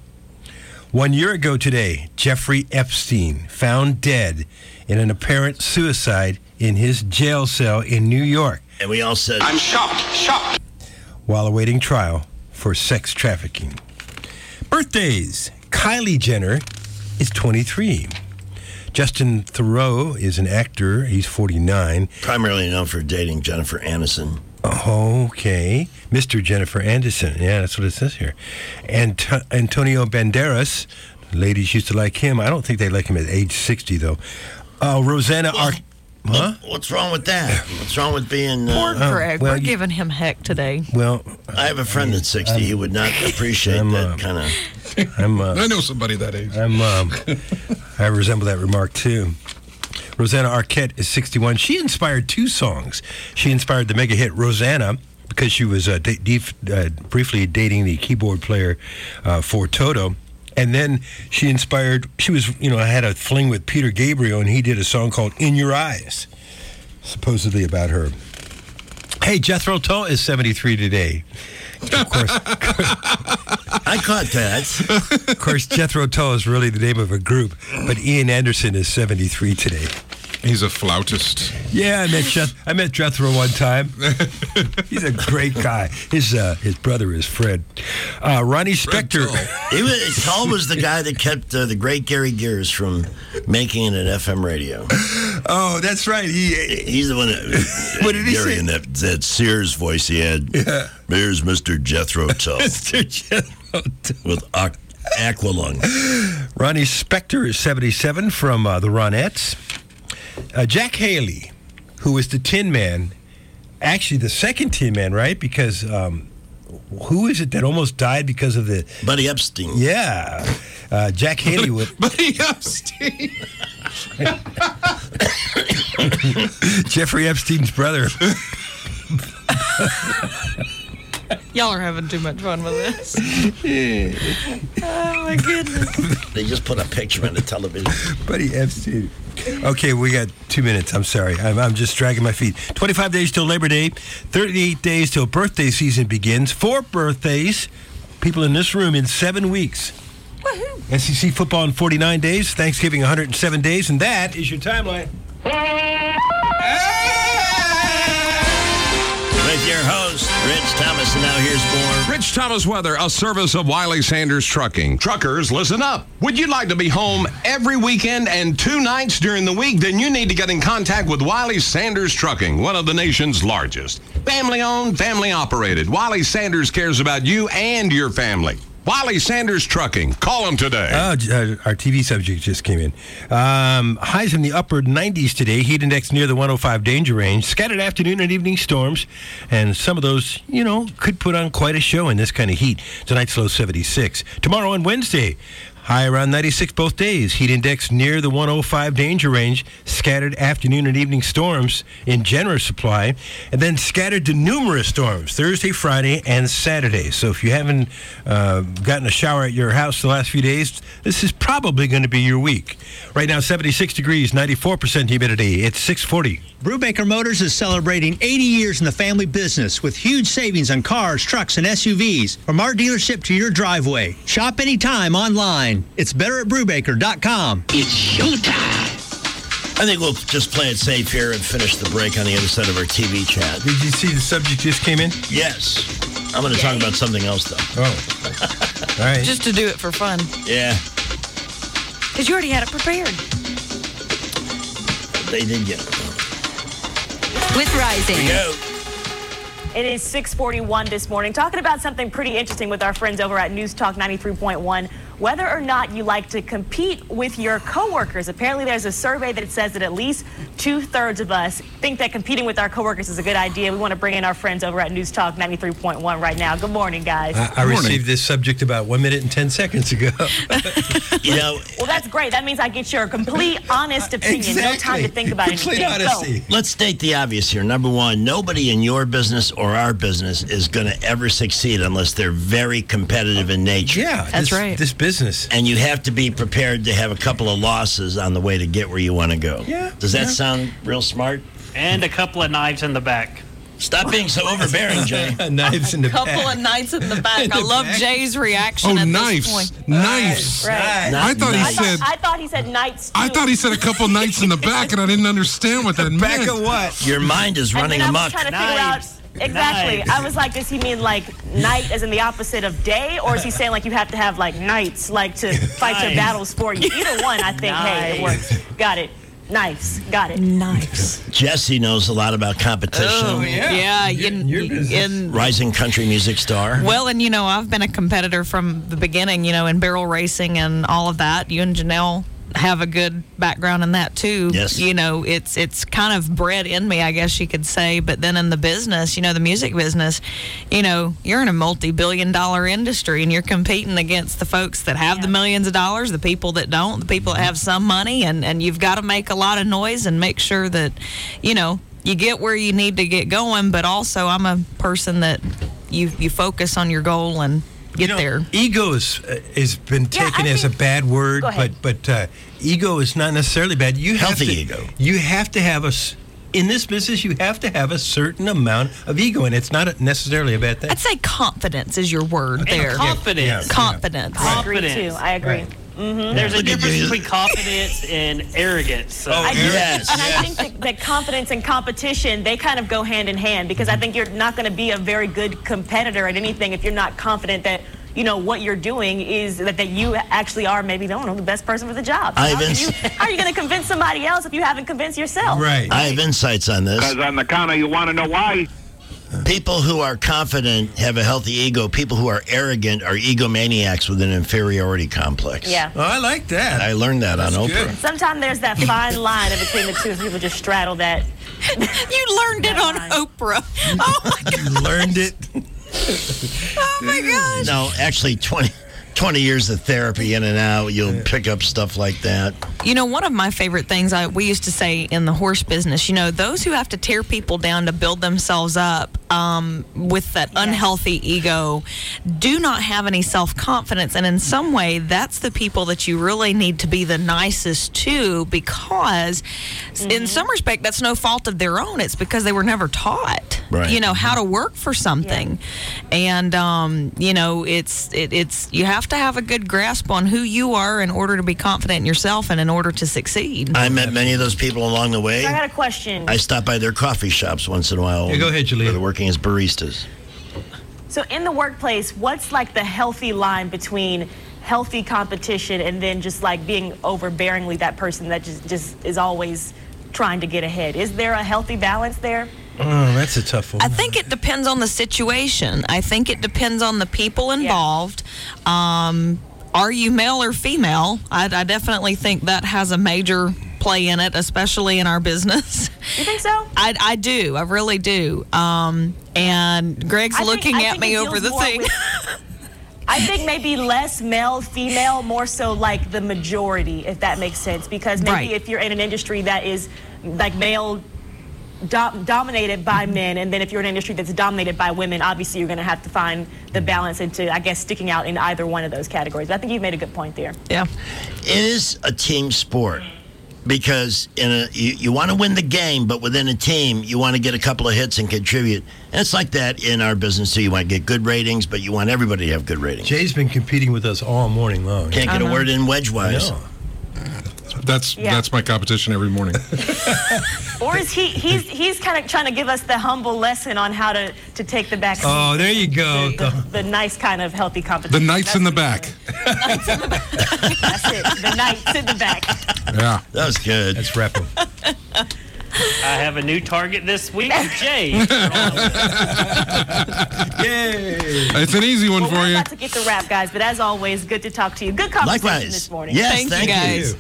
1 year ago today, Jeffrey Epstein found dead in an apparent suicide in his jail cell in New York. And we all said, I'm shocked. While awaiting trial for sex trafficking. Birthdays. Kylie Jenner is 23. Justin Theroux is an actor. He's 49. Primarily known for dating Jennifer Aniston. Okay. Mr. Jennifer Anderson. Yeah, that's what it says here. And Antonio Banderas. Ladies used to like him. I don't think they like him at age 60, though. Rosanna What's wrong with that? What's wrong with being... Poor Greg. We're giving him heck today. Well, I have a friend that's 60. He would not appreciate that kind of... I know somebody that age. I resemble that remark, too. Rosanna Arquette is 61. She inspired 2 songs. She inspired the mega hit Rosanna because she was briefly dating the keyboard player for Toto. And then she had a fling with Peter Gabriel, and he did a song called In Your Eyes, supposedly about her. Hey, Jethro Tull is 73 today. Of course. I caught that. Of course, Jethro Tull is really the name of a group, but Ian Anderson is 73 today. He's a flautist. Yeah, I met Jethro one time. He's a great guy. His brother is Fred. Ronnie Spector. Tull was the guy that kept the great Gary Gears from making it an FM radio. Oh, that's right. He's the one that... What did he say? In that Sears voice he had. Yeah. Here's Mr. Jethro Tull. Mr. Jethro Tull. With Aqualung. Ronnie Spector is 77 from the Ronettes. Jack Haley, who was the Tin Man, actually the second Tin Man, right? Because who is it that almost died because of the... Buddy Epstein. Yeah. Jack Haley would... Buddy Epstein. Jeffrey Epstein's brother. Y'all are having too much fun with this. Oh, my goodness. They just put a picture on the television. Buddy Epstein. Okay, we got 2 minutes. I'm sorry. I'm just dragging my feet. 25 days till Labor Day. 38 days till birthday season begins. 4 birthdays. People in this room in 7 weeks. Woohoo! SEC football in 49 days. Thanksgiving 107 days. And that is your timeline. With your host, Rich Thomas, and now here's more. Rich Thomas weather, a service of Wiley Sanders Trucking. Truckers, listen up. Would you like to be home every weekend and 2 nights during the week? Then you need to get in contact with Wiley Sanders Trucking, one of the nation's largest. Family-owned, family-operated. Wiley Sanders cares about you and your family. Wiley Sanders Trucking. Call them today. Our TV subject just came in. Highs in the upper 90s today. Heat index near the 105 danger range. Scattered afternoon and evening storms. And some of those, could put on quite a show in this kind of heat. Tonight's low 76. Tomorrow and Wednesday, high around 96 both days. Heat index near the 105 danger range. Scattered afternoon and evening storms in generous supply. And then scattered to numerous storms Thursday, Friday, and Saturday. So if you haven't gotten a shower at your house the last few days, this is probably going to be your week. Right now, 76 degrees, 94% humidity. It's 6:40. Brubaker Motors is celebrating 80 years in the family business with huge savings on cars, trucks, and SUVs. From our dealership to your driveway. Shop anytime online. It's better at Brubaker.com. It's showtime. I think we'll just play it safe here and finish the break on the other side of our TV chat. Did you see the subject just came in? Yes. I'm going to talk about something else, though. Oh. All right. Just to do it for fun. Yeah. Because you already had it prepared. They did get it. With Rising. Here we go. It is 6:41 this morning. Talking about something pretty interesting with our friends over at News Talk 93.1. Whether or not you like to compete with your coworkers. Apparently there's a survey that says that at least 2/3 of us think that competing with our coworkers is a good idea. We want to bring in our friends over at News Talk 93.1 right now. Good morning, guys. I received this subject about 1 minute and 10 seconds ago. Well, that's great. That means I get your complete, honest opinion. Exactly. No time to think about Complete anything. honesty. Let's state the obvious here. Number one, nobody in your business or our business is going to ever succeed unless they're very competitive in nature. Yeah, that's right. This business. And you have to be prepared to have a couple of losses on the way to get where you want to go. Yeah. Does that sound real smart? And a couple of knives in the back. Stop being so overbearing, Jay. Knives in the Couple of knives in the back. I love Jay's reaction at this point. Knives. Right. I thought he said nights. I thought he said a couple nights in the back, and I didn't understand what that meant. Back of what? Your mind is running I was amok. trying to figure out. Exactly. Knives. I was like, does he mean like night as in the opposite of day? Or is he saying like you have to have like nights like to fight your Knives. battles for you? Either one, I think, hey, it works. Got it. Knives. Got it. Knives. Jesse knows a lot about competition. Oh, yeah. In Rising country music star. Well, and I've been a competitor from the beginning, in barrel racing and all of that. You and Janelle have a good background in that too. Yes. It's kind of bred in me, I guess you could say. But then in the business, the music business, you're in a multi-billion-dollar industry and you're competing against the folks that have the millions of dollars, the people that don't, the people that have some money, and you've got to make a lot of noise and make sure that, you get where you need to get going. But also, I'm a person that you focus on your goal and get there. Ego has been taken as a bad word, but ego is not necessarily bad. Healthy ego. You have to have in this business, you have to have a certain amount of ego, and it's not necessarily a bad thing. I'd say confidence is your word there. Confidence. Yeah. Confidence. I agree too. I agree. Right. Mm-hmm. There's a difference between confidence and arrogance. So. I think that confidence and competition, they kind of go hand in hand, because I think you're not going to be a very good competitor at anything if you're not confident that what you're doing is that you actually are maybe, the best person for the job. How are you going to convince somebody else if you haven't convinced yourself? Right. I have insights on this. Because on the counter, you want to know why? People who are confident have a healthy ego. People who are arrogant are egomaniacs with an inferiority complex. Yeah. Oh, I like that. I learned that on Oprah. Sometimes there's that fine line in between the two. People just straddle that. You learned it on Oprah. Oh, my God. You learned it. Oh, my gosh. No, actually, 20 years of therapy in and out, you'll pick up stuff like that. One of my favorite things we used to say in the horse business, those who have to tear people down to build themselves up with that unhealthy ego do not have any self-confidence. And in some way, that's the people that you really need to be the nicest to, because in some respect, that's no fault of their own. It's because they were never taught, how to work for something. And, it's you have to have a good grasp on who you are in order to be confident in yourself and in order to succeed. I met many of those people along the way. So I got a question. I stop by their coffee shops once in a while. Yeah, go ahead, Julia. They're working as baristas. So in the workplace, what's like the healthy line between healthy competition and then just like being overbearingly that person that just is always trying to get ahead? Is there a healthy balance there? Oh, that's a tough one. I think it depends on the situation. I think it depends on the people involved. Are you male or female? I definitely think that has a major play in it, especially in our business. You think so? I do. I really do. And Greg's looking at me over the thing. I think maybe less male, female, more so like the majority, if that makes sense. Because maybe if you're in an industry that is like male dominated by men, and then if you're in an industry that's dominated by women, obviously you're going to have to find the balance into, I guess, sticking out in either one of those categories. But I think you've made a good point there. Yeah. It is a team sport. Because you want to win the game, but within a team, you want to get a couple of hits and contribute. And it's like that in our business, too. You want to get good ratings, but you want everybody to have good ratings. Jay's been competing with us all morning long. Can't get a word in wedge-wise. That's my competition every morning. Or is he's kind of trying to give us the humble lesson on how to take the back seat. Oh, there you go. The nice kind of healthy competition. The knights in the back. Knights in the back. That's it. The knights in the back. Yeah. That was good. That's repping. I have a new target this week, Jay. Yay! It's an easy one for We're you. about to get the wrap, guys, but as always, good to talk to you. Good conversation Likewise. this morning. Yes, Thank you, guys.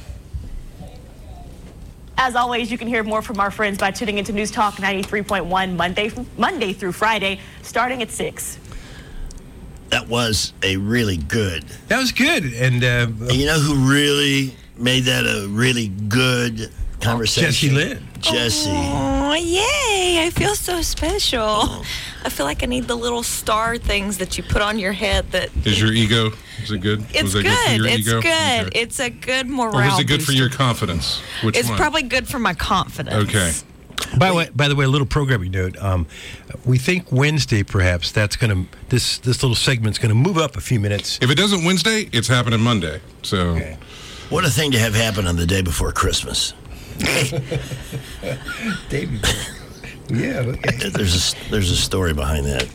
As always, you can hear more from our friends by tuning into News Talk 93.1 Monday through Friday, starting at 6. That was a really good. That was good. And you know who really made that a really good conversation? Jesse Lynn. Jesse. Oh, yay. I feel so special. I feel like I need the little star things that you put on your head that... Is your ego, is it good? It's good. It's good. Okay. It's a good morale Or is it good booster. for your confidence? Which It's one? probably good for my confidence. Okay. By the way, a little programming note. We think Wednesday, perhaps this little segment's gonna move up a few minutes. If it doesn't Wednesday, it's happening Monday. So, What a thing to have happen on the day before Christmas. David. Yeah. Okay. There's a story behind that.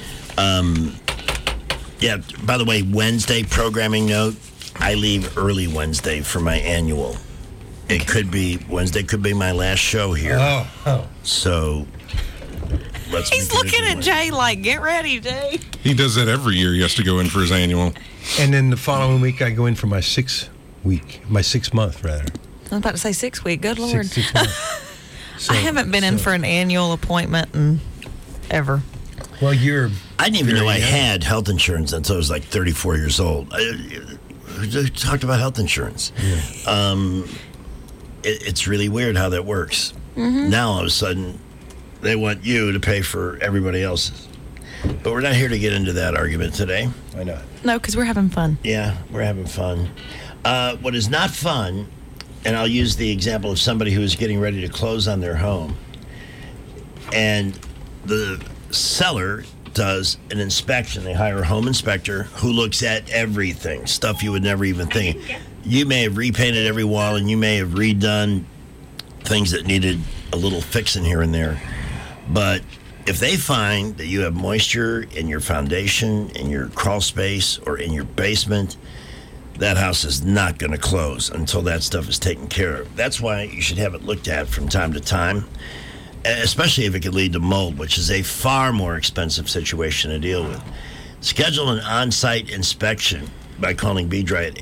Yeah. By the way, Wednesday programming note. I leave early Wednesday for my annual. It could be Wednesday. Could be my last show here. Oh. So let's. He's looking at Jay like, get ready, Jay. he does that every year. He has to go in for his annual. And then the following week, I go in for my 6 month rather. I was about to say 6 week. Good Lord. 6 months. I haven't been in for an annual appointment in ever. Well, I didn't even know I had health insurance until I was like 34 years old. I talked about health insurance. Yeah. It's really weird how that works. Mm-hmm. Now, all of a sudden, they want you to pay for everybody else's. But we're not here to get into that argument today. I know. No, because we're having fun. Yeah, we're having fun. What is not fun, and I'll use the example of somebody who is getting ready to close on their home, and the seller does an inspection. They hire a home inspector who looks at everything, stuff you would never even think. You may have repainted every wall, and you may have redone things that needed a little fixing here and there. But if they find that you have moisture in your foundation, in your crawl space, or in your basement, that house is not going to close until that stuff is taken care of. That's why you should have it looked at from time to time, especially if it could lead to mold, which is a far more expensive situation to deal with. Schedule an on-site inspection by calling B-Dry at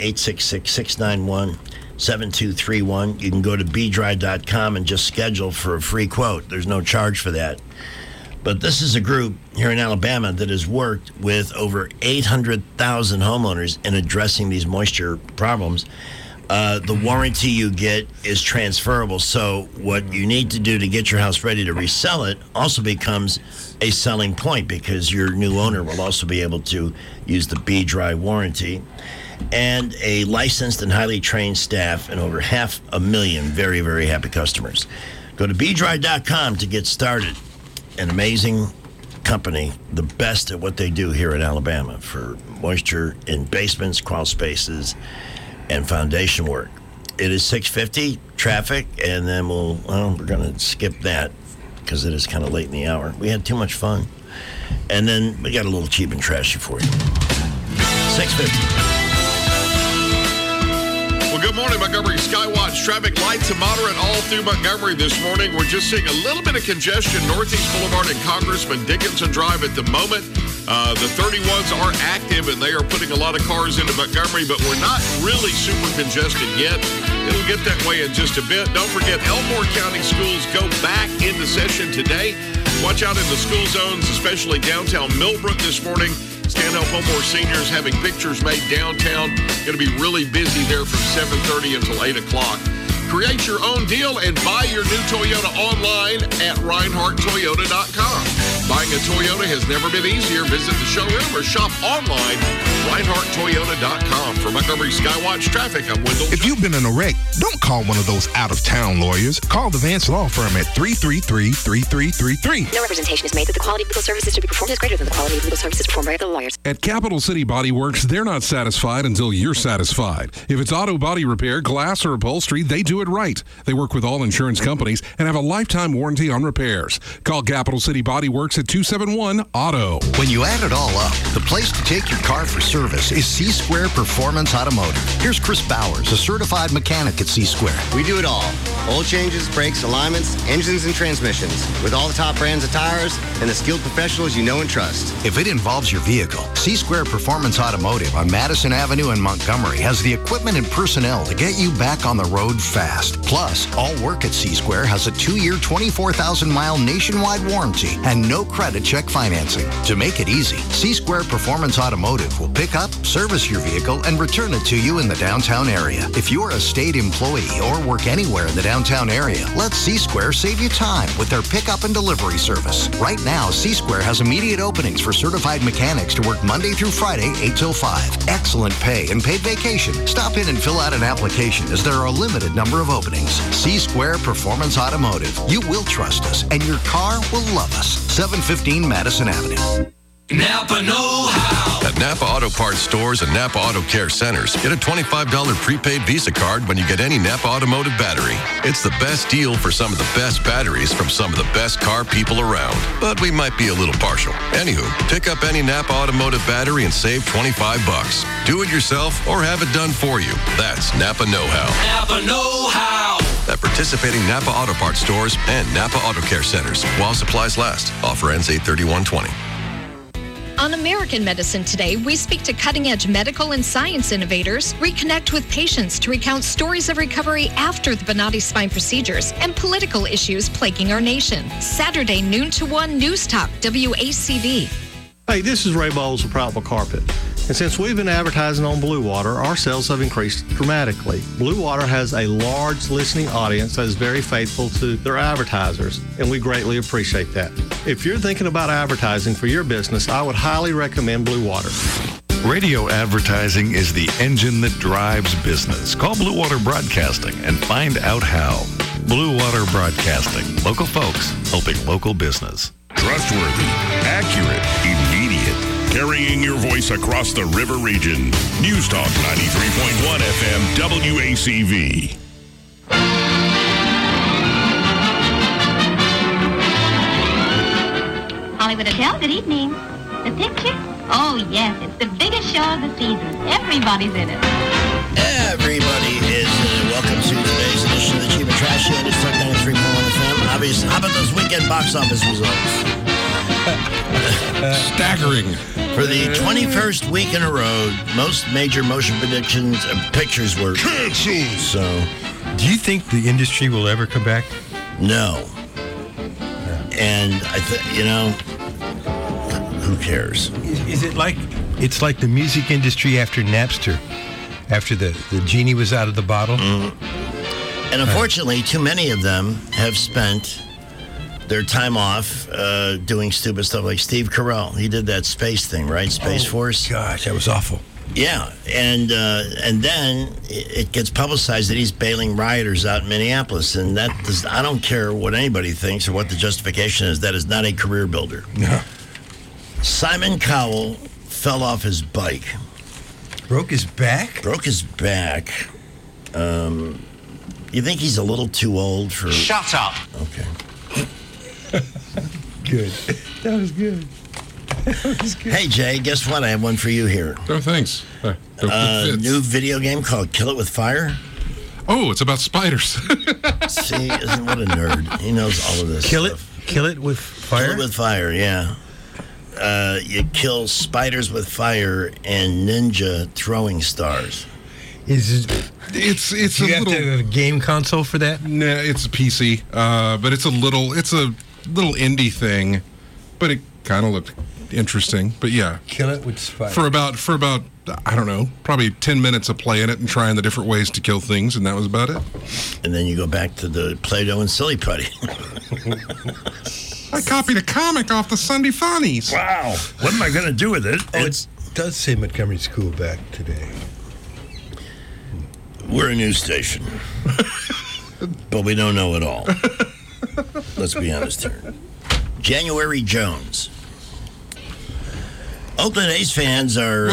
866-691-7231. You can go to bdry.com and just schedule for a free quote. There's no charge for that. But this is a group here in Alabama that has worked with over 800,000 homeowners in addressing these moisture problems the warranty you get is transferable. So what you need to do to get your house ready to resell it also becomes a selling point, because your new owner will also be able to use the B-Dry warranty. And a licensed and highly trained staff and over 500,000 very, very happy customers. Go to BDry.com to get started. An amazing company, the best at what they do here in Alabama for moisture in basements, crawl spaces, and foundation work. It is 6:50, traffic, and then we're going to skip that because it is kind of late in the hour. We had too much fun. And then we got a little cheap and trashy for you. 6:50. Well, good morning, Montgomery Skywatch. Traffic lights and moderate all through Montgomery this morning. We're just seeing a little bit of congestion Northeast Boulevard and Congressman Dickinson Drive at the moment. The 31s are active, and they are putting a lot of cars into Montgomery, but we're not really super congested yet. It'll get that way in just a bit. Don't forget, Elmore County schools go back into session today. Watch out in the school zones, especially downtown Millbrook this morning. Stanhope Homeworth seniors having pictures made downtown. Going to be really busy there from 7:30 until 8 o'clock. Create your own deal and buy your new Toyota online at ReinhardtToyota.com. Buying a Toyota has never been easier. Visit the showroom or shop online, ReinhardtToyota.com. For Montgomery Skywatch Traffic, I'm Wendell. If you've been in a wreck, don't call one of those out-of-town lawyers. Call the Vance Law Firm at 333-3333. No representation is made that the quality of legal services to be performed is greater than the quality of legal services performed by other lawyers. At Capital City Body Works, they're not satisfied until you're satisfied. If it's auto body repair, glass, or upholstery, they do it right. They work with all insurance companies and have a lifetime warranty on repairs. Call Capital City Body Works at 271-AUTO. When you add it all up, the place to take your car for service is C-Square Performance Automotive. Here's Chris Bowers, a certified mechanic at C-Square. We do it all. Oil changes, brakes, alignments, engines, and transmissions. With all the top brands of tires and the skilled professionals you know and trust. If it involves your vehicle, C-Square Performance Automotive on Madison Avenue in Montgomery has the equipment and personnel to get you back on the road fast. Plus, all work at C-Square has a 2-year, 24,000-mile nationwide warranty and no credit check financing. To make it easy, C-Square Performance Automotive will pick up, service your vehicle, and return it to you in the downtown area. If you're a state employee or work anywhere in the downtown area, let C-Square save you time with their pickup and delivery service. Right now, C-Square has immediate openings for certified mechanics to work Monday through Friday, 8 till 5. Excellent pay and paid vacation. Stop in and fill out an application as there are a limited number of openings. C-Square Performance Automotive. You will trust us, and your car will love us. 715 Madison Avenue. Napa know-how. At Napa Auto Parts stores and Napa Auto Care Centers, get a $25 prepaid Visa card when you get any Napa Automotive battery. It's the best deal for some of the best batteries from some of the best car people around. But we might be a little partial. Anywho, pick up any Napa Automotive battery and save $25. Do it yourself or have it done for you. That's Napa know-how. Napa know-how. At participating Napa Auto Parts stores and Napa Auto Care Centers while supplies last. Offer ends 8/31/20. On American Medicine Today, we speak to cutting-edge medical and science innovators, reconnect with patients to recount stories of recovery after the Bonati spine procedures, and political issues plaguing our nation. Saturday, noon to 1, News Talk, WACV. Hey, this is Ray Bowles of Prattville Carpet. And since we've been advertising on Blue Water, our sales have increased dramatically. Blue Water has a large listening audience that is very faithful to their advertisers, and we greatly appreciate that. If you're thinking about advertising for your business, I would highly recommend Blue Water. Radio advertising is the engine that drives business. Call Blue Water Broadcasting and find out how. Blue Water Broadcasting. Local folks helping local business. Trustworthy, accurate, immediate. Carrying your voice across the river region. News Talk 93.1 FM WACV. Hollywood Hotel, good evening. The picture? Oh, yes, it's the biggest show of the season. Everybody's in it. Everybody is welcome to today's edition of the Cheap and Trashy on News Talk 93.1 FM. Obviously, how about those weekend box office results? Staggering. For the 21st week in a row, most major motion predictions pictures were canceled. So, do you think the industry will ever come back? No. And who cares? Is it like it's like the music industry after Napster? after the genie was out of the bottle. And unfortunately, too many of them have spent their time off doing stupid stuff like Steve Carell. He did that space thing, right? Space Force. Gosh, that was awful. Yeah, and then it gets publicized that he's bailing rioters out in Minneapolis, and I don't care what anybody thinks or what the justification is. That is not a career builder. No. Simon Cowell fell off his bike. Broke his back? Broke his back. You think he's a little too old for... Shut up. Okay. Good. That was good. Hey, Jay, guess what? I have one for you here. Oh, thanks. New video game called Kill It With Fire. Oh, it's about spiders. See, what a nerd. He knows all of this Kill stuff. it with fire? Kill it with fire, yeah. You kill spiders with fire and ninja throwing stars. It's Do you have to have a game console for that? Nah, it's a PC, but it's a little indie thing, but it kind of looked interesting. But yeah, Kill it with fire. For about I don't know, probably 10 minutes of playing it and trying the different ways to kill things, and that was about it. And then you go back to the Play-Doh and Silly Putty. I copied a comic off the Sunday Funnies. Wow. What am I going to do with it? It does say Montgomery School back today. We're a news station. But we don't know it all. Let's be honest here. January Jones. Oakland A's fans are...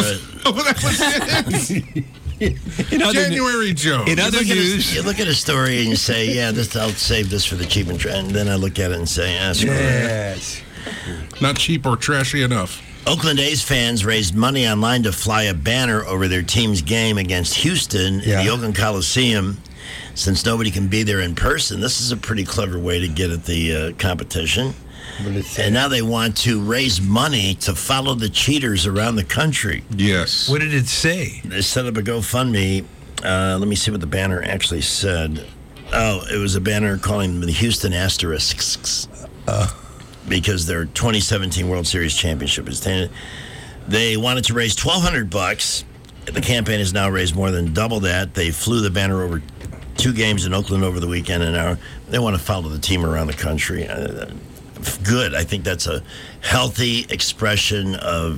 January Jones. In other news... You look at a story and you say, yeah, I'll save this for the cheap and trash. And then I look at it and say, screw it. Yes. Not cheap or trashy enough. Oakland A's fans raised money online to fly a banner over their team's game against Houston in the Oakland Coliseum. Since nobody can be there in person, this is a pretty clever way to get at the competition. And now they want to raise money to follow the cheaters around the country. Yes. What did it say? They set up a GoFundMe. Let me see what the banner actually said. Oh, it was a banner calling them the Houston Asterisks. Because their 2017 World Series championship is tainted. They wanted to raise $1,200. The campaign has now raised more than double that. They flew the banner over 2 games in Oakland over the weekend, and now they want to follow the team around the country. Good. I think that's a healthy expression of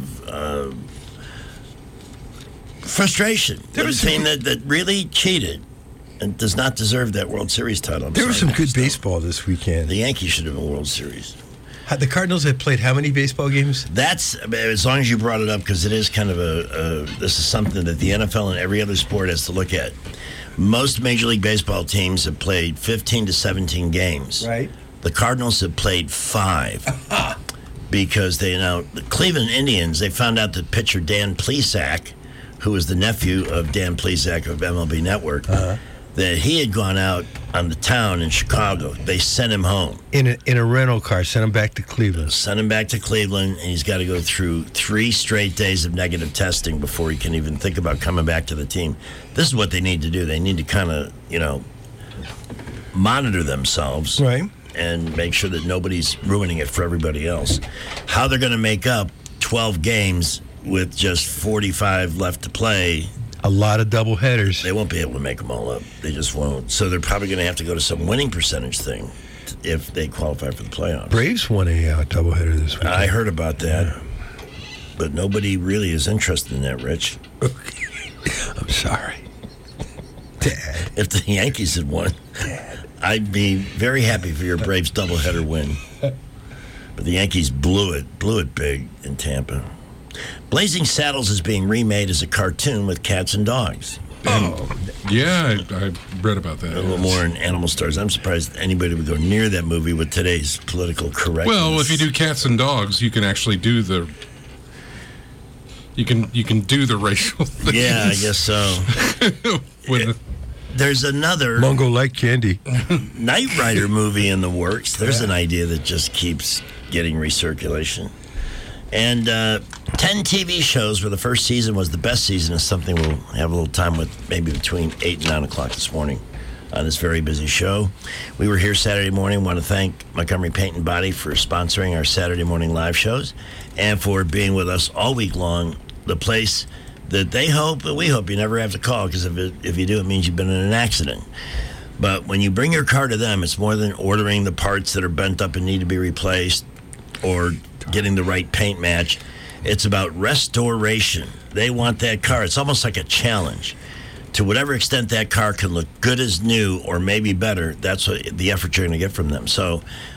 frustration. There was a team that really cheated and does not deserve that World Series title. There was some good baseball this weekend. The Yankees should have won World Series. The Cardinals have played how many baseball games? That's, as long as you brought it up, because it is kind of this is something that the NFL and every other sport has to look at. Most Major League Baseball teams have played 15 to 17 games. Right. The Cardinals have played 5 because the Cleveland Indians, they found out that pitcher Dan Plesac, who was the nephew of Dan Plesac of MLB Network, that he had gone out on the town in Chicago. They sent him home. In a rental car, sent him back to Cleveland. Sent him back to Cleveland, and he's got to go through 3 straight days of negative testing before he can even think about coming back to the team. This is what they need to do. They need to kind of, monitor themselves. Right. And make sure that nobody's ruining it for everybody else. How they're going to make up 12 games with just 45 left to play... A lot of double headers. They won't be able to make them all up. They just won't. So they're probably going to have to go to some winning percentage thing if they qualify for the playoffs. Braves won a doubleheader this weekend. I heard about that. But nobody really is interested in that, Rich. I'm sorry. Dad. If the Yankees had won, I'd be very happy for your Braves doubleheader win. But the Yankees blew it big in Tampa. Blazing Saddles is being remade as a cartoon with cats and dogs. Oh, yeah, I read about that. A little more in Animal Stars. I'm surprised anybody would go near that movie with today's political correctness. Well, if you do cats and dogs, you can actually do the... You can do the racial things. Yeah, I guess so. There's another... Mungo like candy. Knight Rider movie in the works. There's an idea that just keeps getting recirculation. And 10 TV shows where the first season was the best season is something we'll have a little time with maybe between 8 and 9 o'clock this morning on this very busy show. We were here Saturday morning. Want to thank Montgomery Paint and Body for sponsoring our Saturday morning live shows and for being with us all week long. The place that they hope, and we hope you never have to call, because if you do, it means you've been in an accident. But when you bring your car to them, it's more than ordering the parts that are bent up and need to be replaced or getting the right paint match. It's about restoration. They want that car. It's almost like a challenge. To whatever extent that car can look good as new or maybe better, that's what the effort you're going to get from them. So